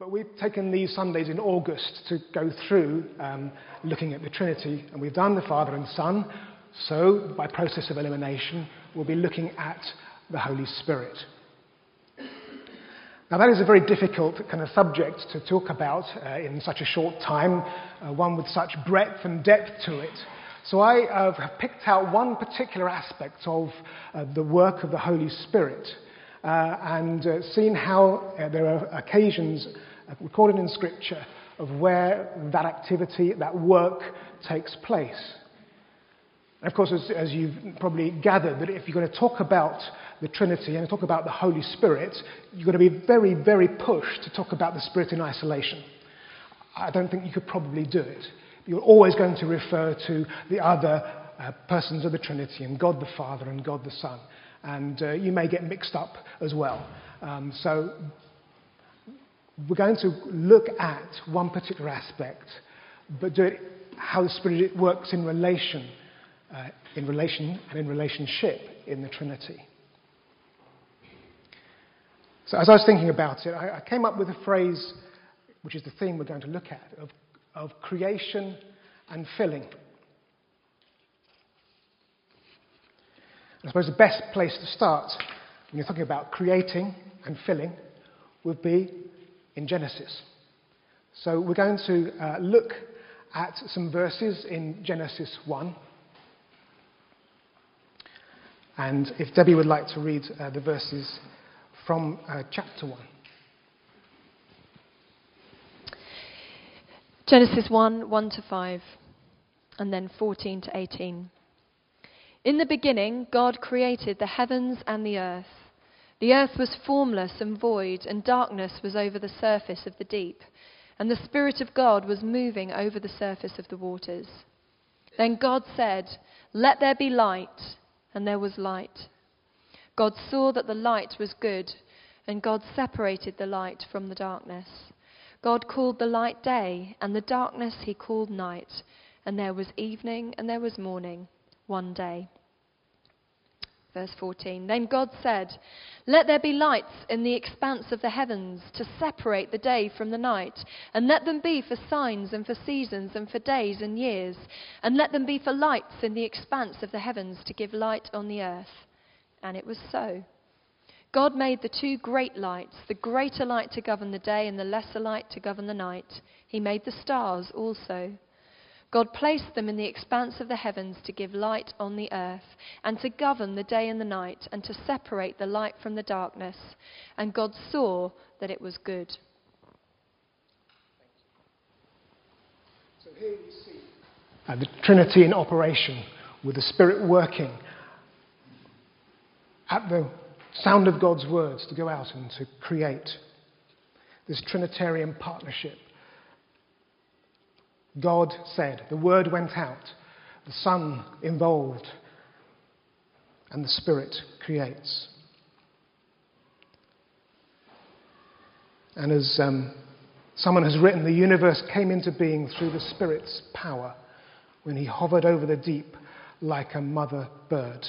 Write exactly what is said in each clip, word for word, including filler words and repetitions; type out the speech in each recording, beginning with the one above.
Well, we've taken these Sundays in August to go through um, looking at the Trinity, and we've done the Father and Son. So, by process of elimination, we'll be looking at the Holy Spirit. Now, that is a very difficult kind of subject to talk about uh, in such a short time, uh, one with such breadth and depth to it. So I uh, have picked out one particular aspect of uh, the work of the Holy Spirit uh, and uh, seen how uh, there are occasions uh, recorded in Scripture of where that activity, that work takes place. And of course, as, as you've probably gathered, that if you're going to talk about the Trinity and talk about the Holy Spirit, you've got to be very, very pushed to talk about the Spirit in isolation. I don't think you could probably do it. You're always going to refer to the other uh, persons of the Trinity, and God the Father and God the Son. And uh, you may get mixed up as well. Um, so we're going to look at one particular aspect, but do it how the Spirit works in relation, uh, in relation and in relationship in the Trinity. So as I was thinking about it, I, I came up with a phrase, which is the theme we're going to look at, of of creation and filling. I suppose the best place to start when you're talking about creating and filling would be in Genesis. So we're going to uh, look at some verses in Genesis one. And if Debbie would like to read uh, the verses from uh, chapter one. Genesis one, one to five, and then fourteen to eighteen. In the beginning, God created the heavens and the earth. The earth was formless and void, and darkness was over the surface of the deep, and the Spirit of God was moving over the surface of the waters. Then God said, "Let there be light," and there was light. God saw that the light was good, and God separated the light from the darkness. God called the light day, and the darkness he called night. And there was evening, and there was morning, one day. Verse fourteen. Then God said, "Let there be lights in the expanse of the heavens to separate the day from the night, and let them be for signs and for seasons and for days and years, and let them be for lights in the expanse of the heavens to give light on the earth." And it was so. God made the two great lights, the greater light to govern the day and the lesser light to govern the night. He made the stars also. God placed them in the expanse of the heavens to give light on the earth, and to govern the day and the night, and to separate the light from the darkness. And God saw that it was good. So here you see uh, the Trinity in operation, with the Spirit working at the sound of God's words to go out and to create this Trinitarian partnership. God said, the word went out, the Son involved, and the Spirit creates. And as um, someone has written, the universe came into being through the Spirit's power when he hovered over the deep like a mother bird.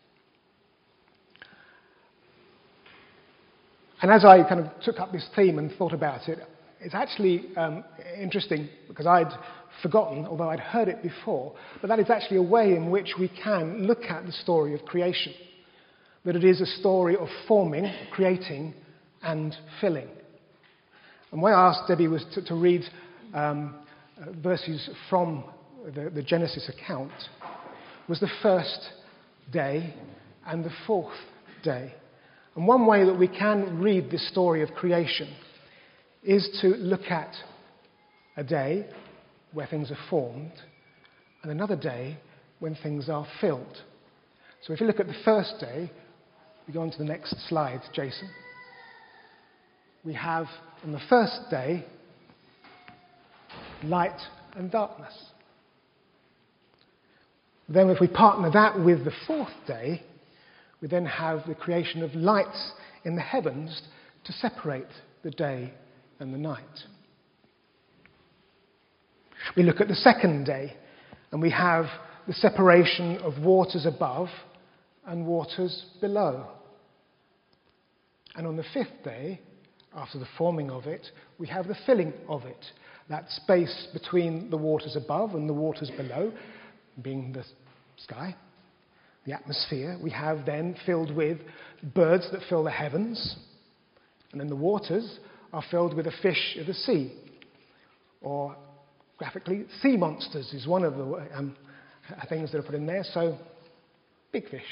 And as I kind of took up this theme and thought about it, it's actually um, interesting because I'd forgotten, although I'd heard it before, but that is actually a way in which we can look at the story of creation. That it is a story of forming, creating, and filling. And why I asked Debbie was to, to read um, uh, verses from the, the Genesis account was the first day and the fourth day. And one way that we can read this story of creation is to look at a day where things are formed and another day when things are filled. So if you look at the first day, we go on to the next slide, Jason. We have on the first day light and darkness. Then if we partner that with the fourth day, we then have the creation of lights in the heavens to separate the day and the night. We look at the second day, and we have the separation of waters above and waters below. And on the fifth day, after the forming of it, we have the filling of it. That space between the waters above and the waters below, being the sky, the atmosphere, we have then filled with birds that fill the heavens, and then the waters are filled with the fish of the sea. Or, graphically, sea monsters is one of the um, things that are put in there, so big fish.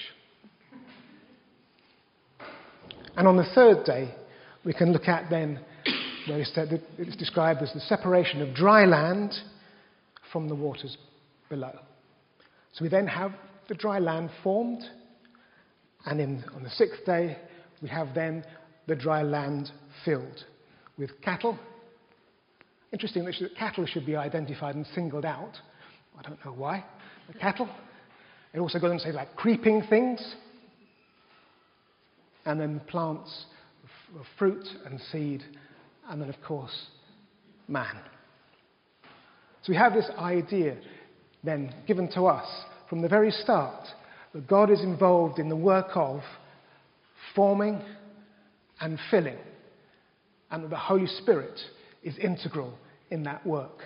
And on the third day, we can look at then, where it's described as the separation of dry land from the waters below. So we then have the dry land formed, and in, on the sixth day, we have then the dry land filled with cattle. Interesting that cattle should be identified and singled out. I don't know why. The cattle. It also goes on to say like creeping things. And then plants of fruit and seed. And then, of course, man. So we have this idea then given to us from the very start that God is involved in the work of forming and filling, and that the Holy Spirit is integral in that work.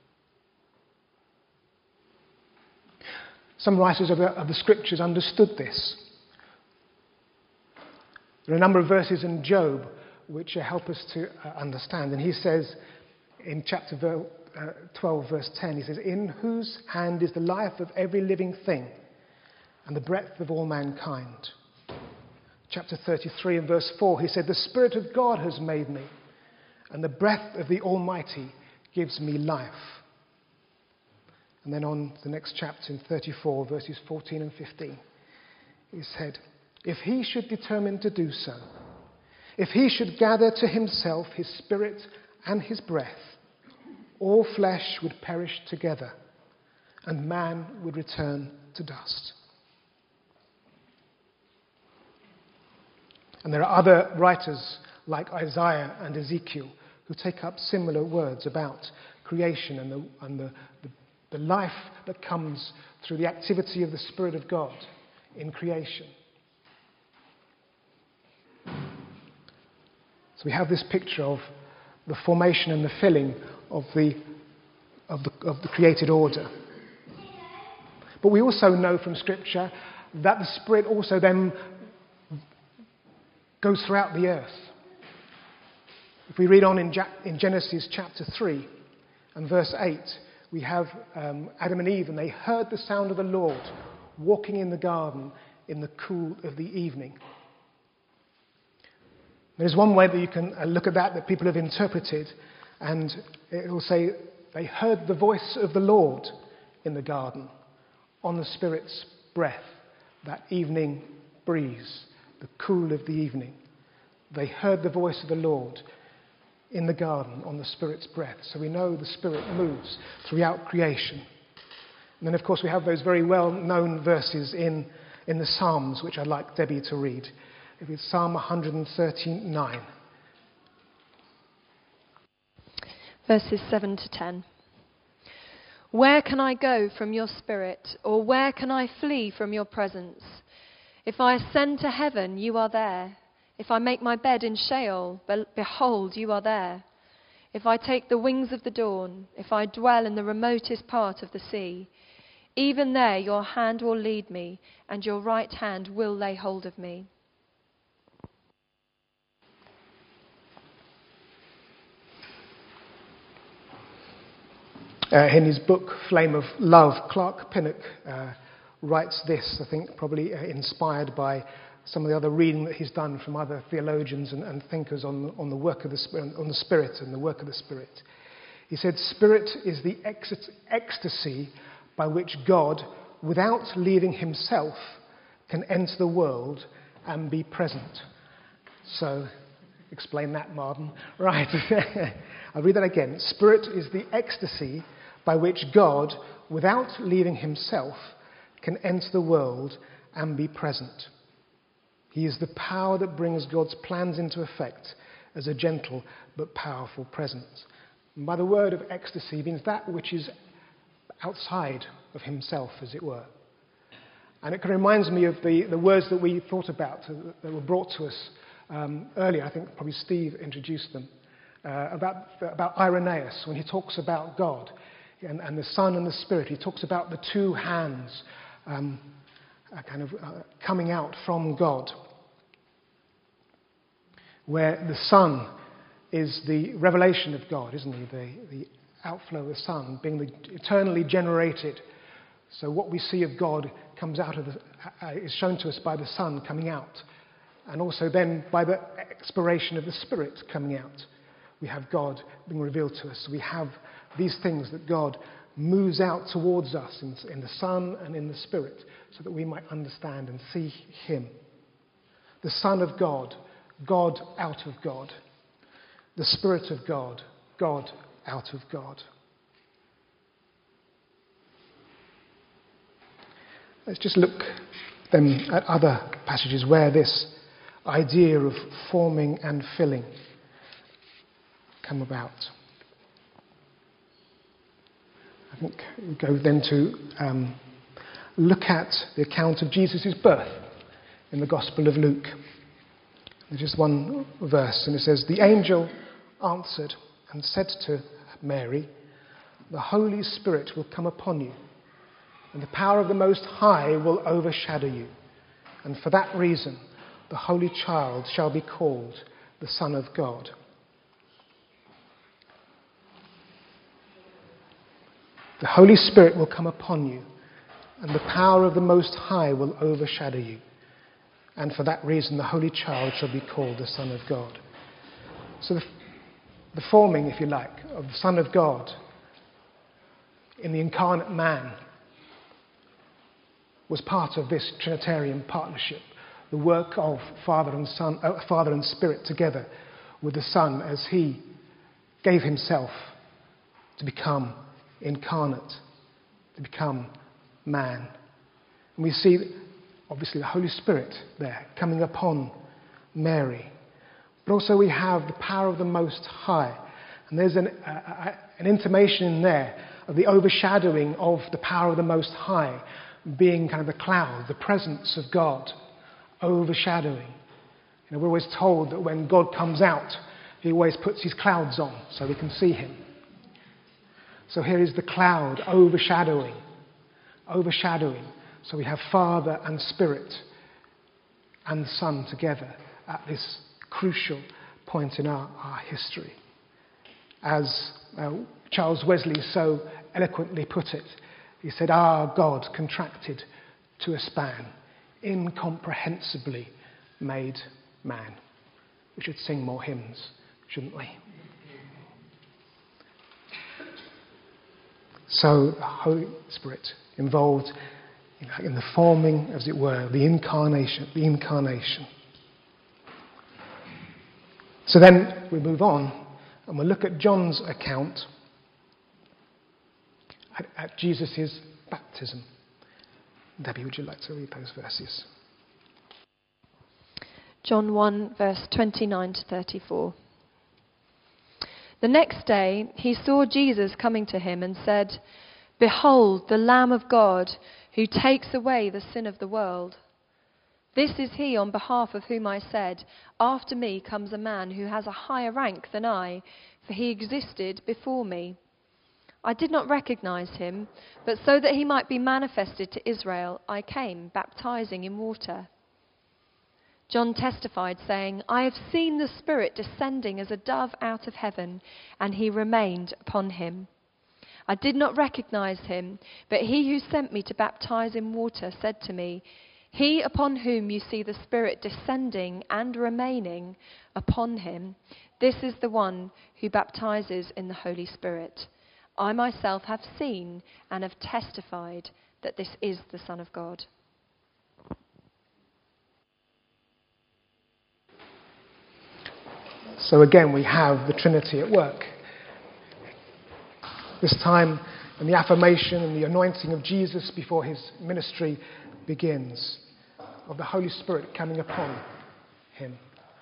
Some writers of the, of the Scriptures understood this. There are a number of verses in Job which help us to uh, understand. And he says in chapter twelve, verse ten, he says, "In whose hand is the life of every living thing and the breadth of all mankind." Chapter thirty-three and verse four, he said, "The Spirit of God has made me, and the breath of the Almighty gives me life." And then on the next chapter in thirty-four, verses fourteen and fifteen, he said, "If he should determine to do so, if he should gather to himself his spirit and his breath, all flesh would perish together, and man would return to dust." And there are other writers like Isaiah and Ezekiel who take up similar words about creation and the, and the, the, the life that comes through the activity of the Spirit of God in creation. So we have this picture of the formation and the filling of the, of the, of the created order. But we also know from Scripture that the Spirit also then goes throughout the earth. If we read on in, ja- in Genesis chapter three and verse eight, we have um, Adam and Eve, and they heard the sound of the Lord walking in the garden in the cool of the evening. There's one way that you can uh, look at that that people have interpreted, and it will say they heard the voice of the Lord in the garden on the Spirit's breath, that evening breeze, the cool of the evening. They heard the voice of the Lord in the garden on the Spirit's breath. So we know the Spirit moves throughout creation. And then, of course, we have those very well-known verses in, in the Psalms, which I'd like Debbie to read. It's Psalm one thirty-nine. Verses seven to ten. "Where can I go from your Spirit, or where can I flee from your presence? If I ascend to heaven, you are there. If I make my bed in Sheol, be- behold, you are there. If I take the wings of the dawn, if I dwell in the remotest part of the sea, even there your hand will lead me, and your right hand will lay hold of me." Uh, in his book, Flame of Love, Clark Pinnock uh, writes this, I think probably uh, inspired by some of the other reading that he's done from other theologians and, and thinkers on, on the work of the Spirit, on the Spirit and the work of the Spirit. He said, "Spirit is the ex- ecstasy by which God, without leaving himself, can enter the world and be present." So, explain that, Martin. Right. I'll read that again. "Spirit is the ecstasy by which God, without leaving himself, can enter the world and be present. He is the power that brings God's plans into effect as a gentle but powerful presence." And by the word of ecstasy, he means that which is outside of himself, as it were. And it reminds me of the, the words that we thought about, uh, that were brought to us um, earlier. I think probably Steve introduced them, uh, about, about Irenaeus, when he talks about God and, and the Son and the Spirit. He talks about the two hands um, uh, kind of uh, coming out from God, where the Son is the revelation of God, isn't he? The, the outflow of the Son, being the eternally generated. So what we see of God comes out of the, uh, is shown to us by the Son coming out, and also then by the expiration of the Spirit coming out. We have God being revealed to us. We have these things that God moves out towards us in, in the Son and in the Spirit, so that we might understand and see him. The Son of God, God out of God. The Spirit of God, God out of God. Let's just look then at other passages where this idea of forming and filling come about. I think we go then to um, look at the account of Jesus' birth in the Gospel of Luke. There's just one verse, and it says, "The angel answered and said to Mary, 'The Holy Spirit will come upon you, and the power of the Most High will overshadow you. And for that reason, the Holy Child shall be called the Son of God.'" The Holy Spirit will come upon you, and the power of the Most High will overshadow you. And for that reason, the Holy Child shall be called the Son of God. So the, the forming, if you like, of the Son of God in the incarnate man was part of this Trinitarian partnership, the work of Father and Son, uh, Father and Spirit together with the Son as he gave himself to become incarnate, to become man. And we see, obviously, the Holy Spirit there coming upon Mary. But also we have the power of the Most High. And there's an, uh, an intimation in there of the overshadowing of the power of the Most High being kind of the cloud, the presence of God overshadowing. You know, we're always told that when God comes out, he always puts his clouds on so we can see him. So here is the cloud overshadowing, overshadowing. So we have Father and Spirit and Son together at this crucial point in our, our history. As uh, Charles Wesley so eloquently put it, he said, "Our God contracted to a span, incomprehensibly made man." We should sing more hymns, shouldn't we? So the Holy Spirit involved in the forming, as it were, the incarnation, the incarnation. So then we move on and we'll look at John's account at, at Jesus' baptism. Debbie, would you like to read those verses? John one, verse twenty-nine to thirty-four. The next day he saw Jesus coming to him and said, "Behold, the Lamb of God, who takes away the sin of the world. This is he on behalf of whom I said, 'After me comes a man who has a higher rank than I, for he existed before me.' I did not recognize him, but so that he might be manifested to Israel, I came, baptizing in water." John testified, saying, "I have seen the Spirit descending as a dove out of heaven, and he remained upon him. I did not recognize him, but he who sent me to baptize in water said to me, 'He upon whom you see the Spirit descending and remaining upon him, this is the one who baptizes in the Holy Spirit.' I myself have seen and have testified that this is the Son of God." So again, we have the Trinity at work. This time, in the affirmation and the anointing of Jesus before his ministry begins, of the Holy Spirit coming upon him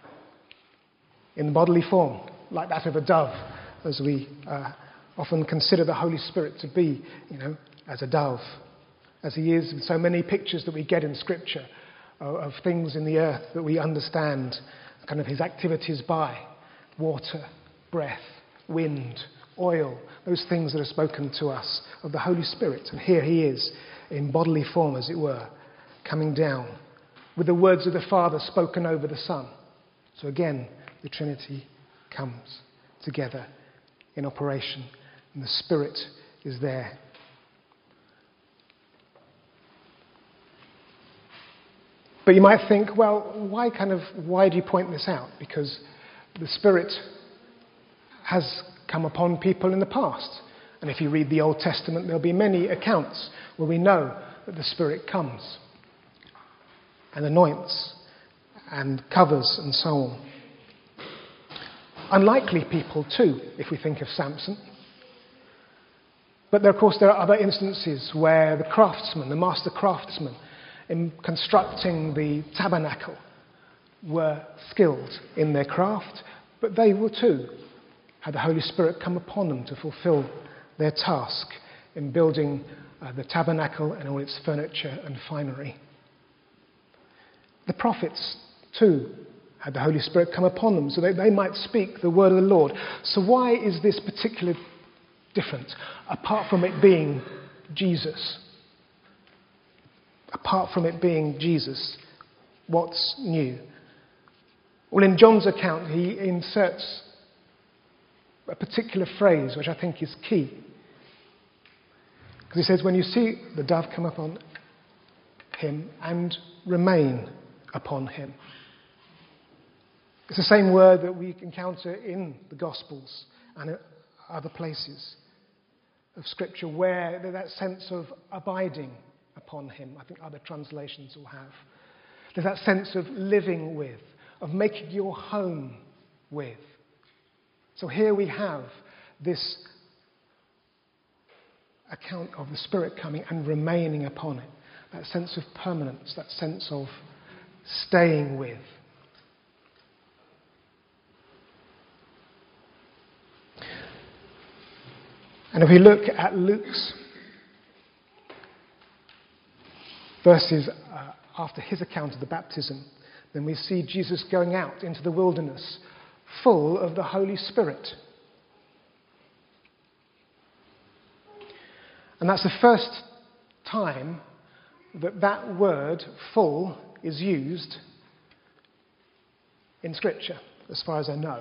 in bodily form, like that of a dove, as we uh, often consider the Holy Spirit to be, you know, as a dove, as he is in so many pictures that we get in Scripture of, of things in the earth that we understand kind of his activities by. Water, breath, wind, oil, those things that are spoken to us of the Holy Spirit. And here he is in bodily form, as it were, coming down with the words of the Father spoken over the Son. So again, the Trinity comes together in operation, and the Spirit is there. But you might think, well, why kind of why do you point this out? Because the Spirit has come upon people in the past. And if you read the Old Testament, there'll be many accounts where we know that the Spirit comes and anoints and covers and so on. Unlikely people too, if we think of Samson. But there, of course, there are other instances where the craftsmen, the master craftsmen, in constructing the tabernacle, were skilled in their craft, but they were too had the Holy Spirit come upon them to fulfill their task in building uh, the tabernacle and all its furniture and finery. The prophets too had the Holy Spirit come upon them so that they might speak the word of the Lord. So why is this particular different, apart from it being Jesus? Apart from it being Jesus, what's new? Well, in John's account, he inserts a particular phrase which I think is key. Because he says, when you see the dove come upon him and remain upon him. It's the same word that we encounter in the Gospels and other places of Scripture where there's that sense of abiding upon him. I think other translations will have. There's that sense of living with, of making your home with. So here we have this account of the Spirit coming and remaining upon it. That sense of permanence, that sense of staying with. And if we look at Luke's verses uh, after his account of the baptism, then we see Jesus going out into the wilderness full of the Holy Spirit. And that's the first time that that word, full, is used in Scripture, as far as I know.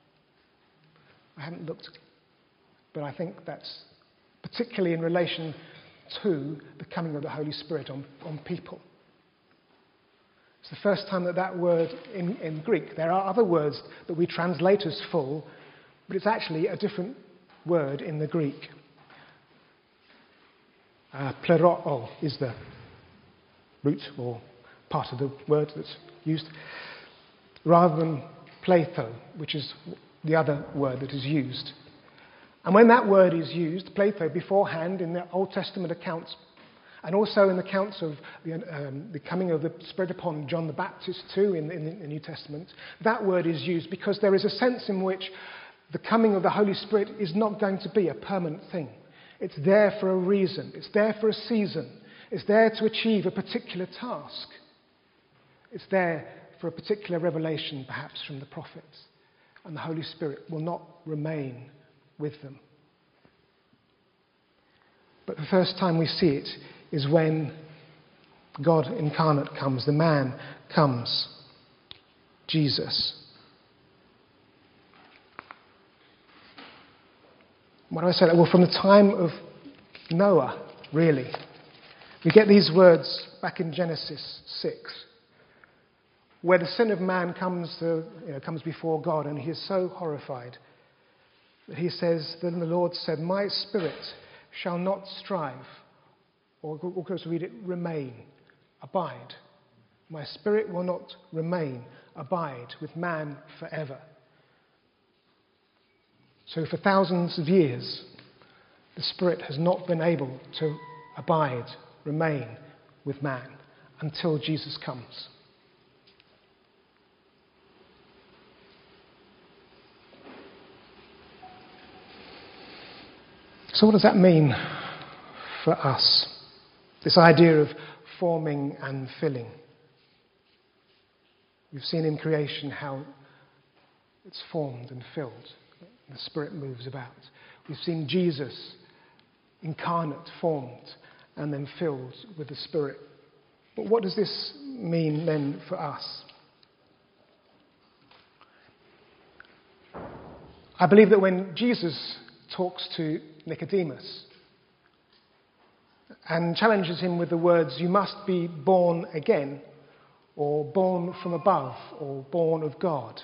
I haven't looked, but I think that's particularly in relation to the coming of the Holy Spirit on, on people. It's the first time that that word in, in Greek, there are other words that we translate as full, but it's actually a different word in the Greek. Uh, pleroo is the root or part of the word that's used, rather than pletho, which is the other word that is used. And when that word is used, pletho, beforehand in the Old Testament accounts, and also in the accounts of the, um, the coming of the Spirit upon John the Baptist too in, in the New Testament, that word is used because there is a sense in which the coming of the Holy Spirit is not going to be a permanent thing. It's there for a reason. It's there for a season. It's there to achieve a particular task. It's there for a particular revelation, perhaps, from the prophets. And the Holy Spirit will not remain with them. But the first time we see it is when God incarnate comes, the man comes, Jesus. What do I say? Well, from the time of Noah, really. We get these words back in Genesis six, where the sin of man comes to, you know, comes before God, and he is so horrified that he says, then the Lord said, my spirit shall not strive, or we'll go to read it, remain, abide. My spirit will not remain, abide with man forever. So for thousands of years, the Spirit has not been able to abide, remain with man until Jesus comes. So what does that mean for us? This idea of forming and filling. We've seen in creation how it's formed and filled. The Spirit moves about. We've seen Jesus incarnate, formed, and then filled with the Spirit. But what does this mean then for us? I believe that when Jesus talks to Nicodemus and challenges him with the words, "You must be born again," or "born from above," or "born of God,"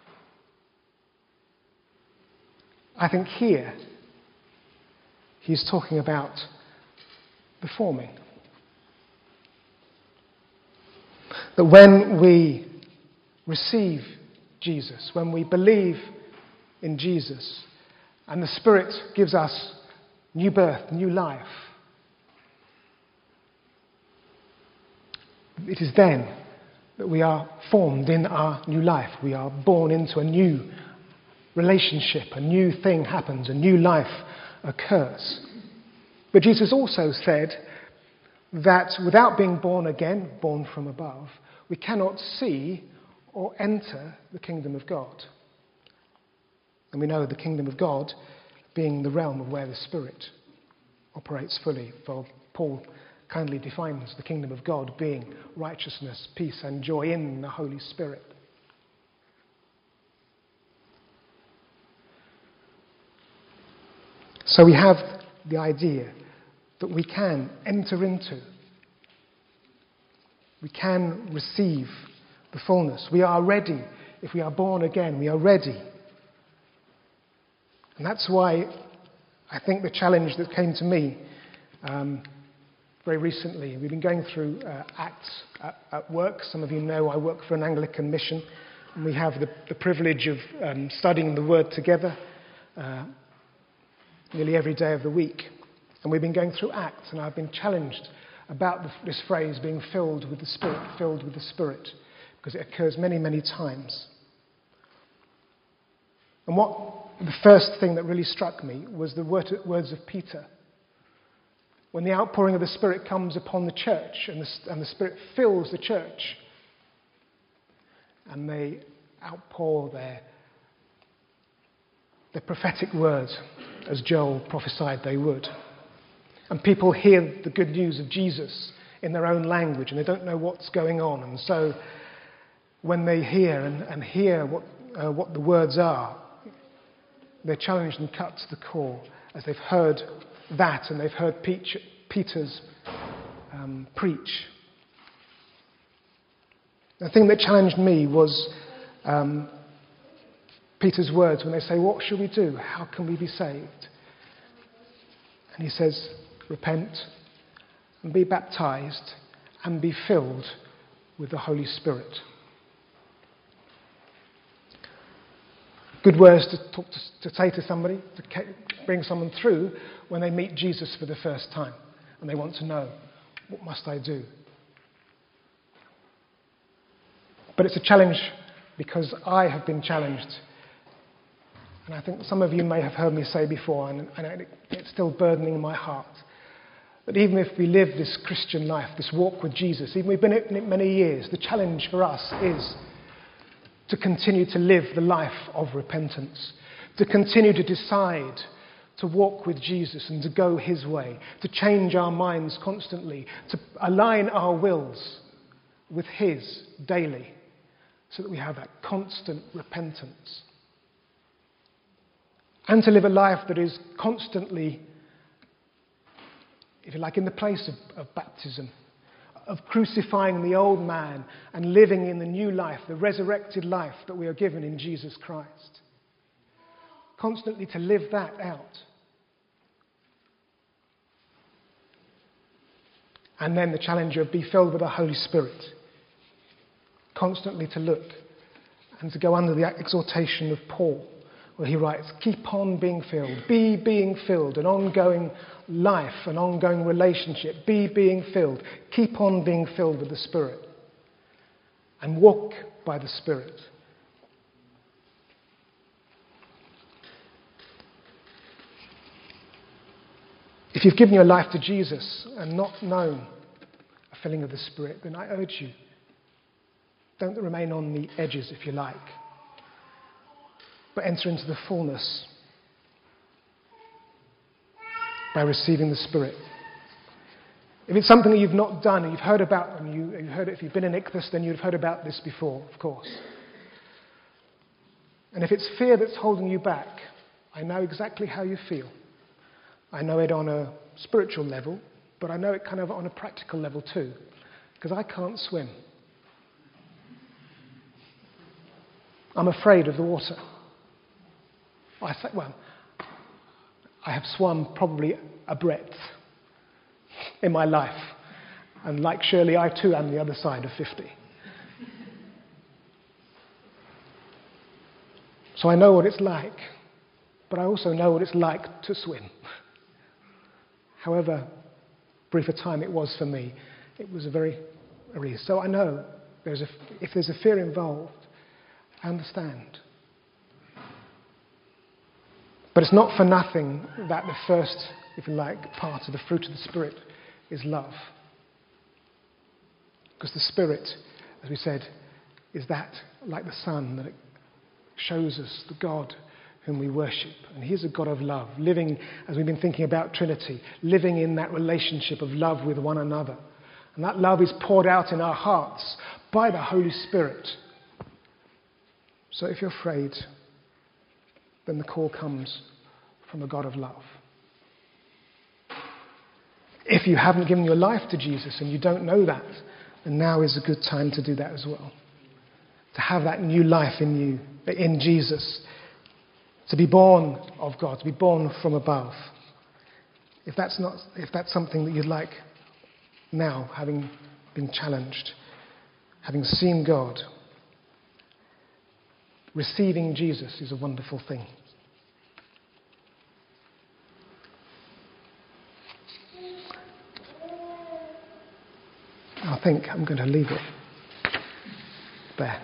I think here he's talking about the forming. That when we receive Jesus, when we believe in Jesus, and the Spirit gives us new birth, new life, it is then that we are formed in our new life. We are born into a new relationship, a new thing happens, a new life occurs. But Jesus also said that without being born again, born from above, we cannot see or enter the kingdom of God. And we know the kingdom of God being the realm of where the Spirit operates fully. For Paul kindly defines the kingdom of God being righteousness, peace, and joy in the Holy Spirit. So we have the idea that we can enter into, we can receive the fullness. We are ready. If we are born again, we are ready. And that's why I think the challenge that came to me um, very recently, we've been going through uh, Acts at, at work. Some of you know I work for an Anglican mission, and we have the, the privilege of um, studying the Word together uh, nearly every day of the week. And we've been going through Acts, and I've been challenged about the, this phrase being filled with the Spirit, filled with the Spirit, because it occurs many, many times. And what the first thing that really struck me was the word, words of Peter. When the outpouring of the Spirit comes upon the church, and the, and the Spirit fills the church, and they outpour their, their prophetic words, as Joel prophesied they would. And people hear the good news of Jesus in their own language, and they don't know what's going on. And so when they hear and, and hear what, uh, what the words are, they're challenged and cut to the core as they've heard that and they've heard Peach, Peter's um, preach. The thing that challenged me was um, Peter's words when they say, "What shall we do? How can we be saved?" And he says, "Repent and be baptized and be filled with the Holy Spirit." Good words to, talk to, to say to somebody, to bring someone through when they meet Jesus for the first time and they want to know, what must I do? But it's a challenge because I have been challenged. And I think some of you may have heard me say before, and, and it's still burdening my heart, that even if we live this Christian life, this walk with Jesus, even we've been in it many years, the challenge for us is to continue to live the life of repentance, to continue to decide to walk with Jesus and to go his way, to change our minds constantly, to align our wills with his daily, so that we have that constant repentance. And to live a life that is constantly, if you like, in the place of, of baptism, of crucifying the old man and living in the new life, the resurrected life that we are given in Jesus Christ. Constantly to live that out. And then the challenge of be filled with the Holy Spirit. Constantly to look and to go under the exhortation of Paul, where he writes, keep on being filled, be being filled, an ongoing life, an ongoing relationship, be being filled, keep on being filled with the Spirit, and walk by the Spirit. If you've given your life to Jesus and not known a filling of the Spirit, then I urge you Don't remain on the edges, if you like, but enter into the fullness by receiving the Spirit. If it's something that you've not done and you've heard about, and you, you've heard it, if you've been in Ichthus, then you've heard about this before, of course. And if it's fear that's holding you back, I know exactly how you feel. I know it on a spiritual level, but I know it kind of on a practical level too, because I can't swim. I'm afraid of the water. I say, well, I have swum probably a breadth in my life. And like Shirley, I too am the other side of fifty. So I know what it's like, but I also know what it's like to swim. However brief a time it was for me, it was a very, very so I know there's a, if there's a fear involved, I understand. But it's not for nothing that the first, if you like, part of the fruit of the Spirit is love. Because the Spirit, as we said, is that, like the sun, that it shows us the God whom we worship. And He's a God of love, living, as we've been thinking about Trinity, living in that relationship of love with one another. And that love is poured out in our hearts by the Holy Spirit. So if you're afraid, then the call comes from a God of love. If you haven't given your life to Jesus and you don't know that, then now is a good time to do that as well. To have that new life in you, in Jesus. To be born of God, to be born from above. If that's not, if that's something that you'd like now, having been challenged, having seen God, receiving Jesus is a wonderful thing. I think I'm going to leave it there.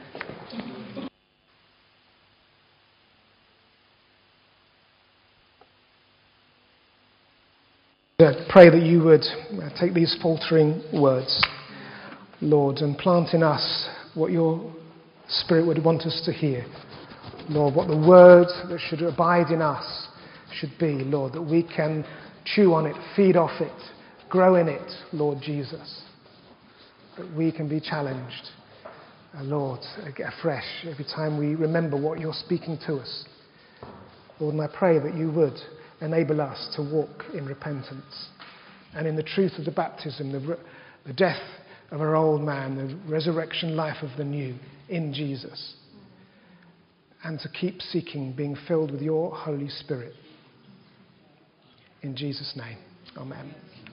I pray that you would take these faltering words, Lord, and plant in us what your Spirit would want us to hear. Lord, what the word that should abide in us should be, Lord, that we can chew on it, feed off it, grow in it, Lord Jesus. That we can be challenged, uh, Lord, afresh every time we remember what you're speaking to us. Lord, and I pray that you would enable us to walk in repentance and in the truth of the baptism, the, re- the death of our old man, the resurrection life of the new in Jesus, and to keep seeking being filled with your Holy Spirit. In Jesus' name, amen.